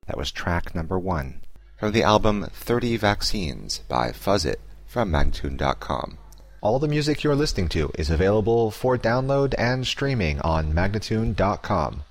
That was track number 1 from the album 30 Vaccines by Fuzzit from Magnatune.com. All the music you're listening to is available for download and streaming on Magnatune.com.